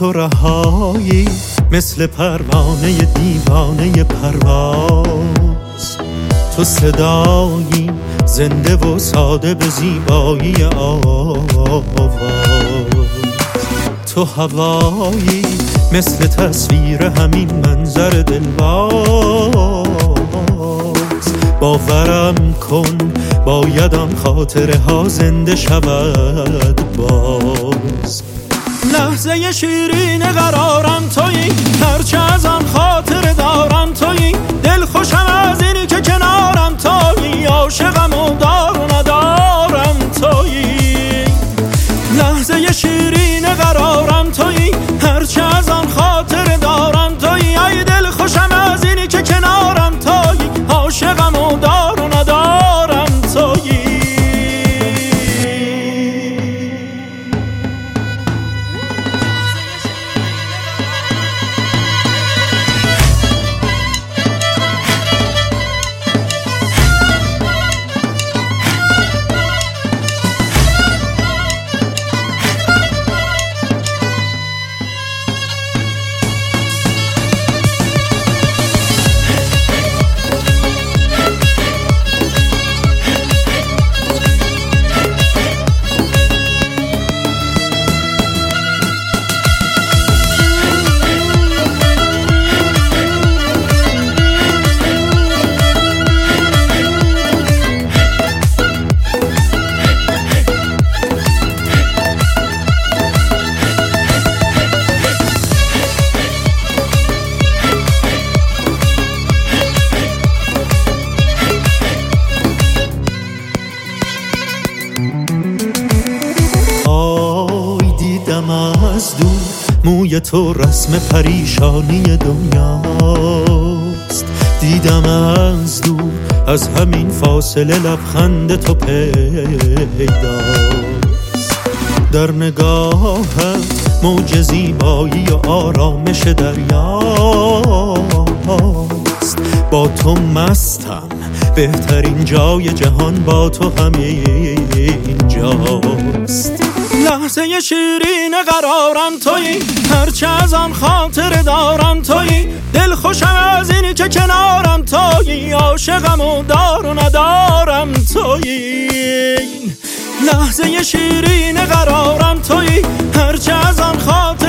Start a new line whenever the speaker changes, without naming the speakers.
تو رهایی، مثل پروانه دیوانه پرواز. تو صدایی زنده و ساده به زیبایی آواز. تو هوایی مثل تصویر همین منظر دلواز. باورم کن بایدم خاطره ها زنده شود باز. لحظه شیرین قرارم تویی، هرچه ازم خاطره دارم تویی. دل خوشم از اینی که کنارم تویی، عاشقم و دار و ندارم تویی. لحظه شیرین قرارم تویی، هرچه ازم خاطره دارم تویی. ای دل خوشم از اینی که کنارم تویی، عاشقم و دار و ندارم تویی. از دور موی تو رسم پریشانی دنیاست. دیدم از دور از همین فاصله لبخند تو پیداست. در نگاهت موج زیبایی و آرامش دریاست. با تو مستم، بهترین جای جهان با تو همین جاست. لحظه شیرین قرارم تویی، هرچه ازم خاطره دارم تویی. دل خوشم از اینی که کنارم تویی، عاشقم و دار و ندارم تویی. لحظه شیرین قرارم تویی، هرچه ازم خاطره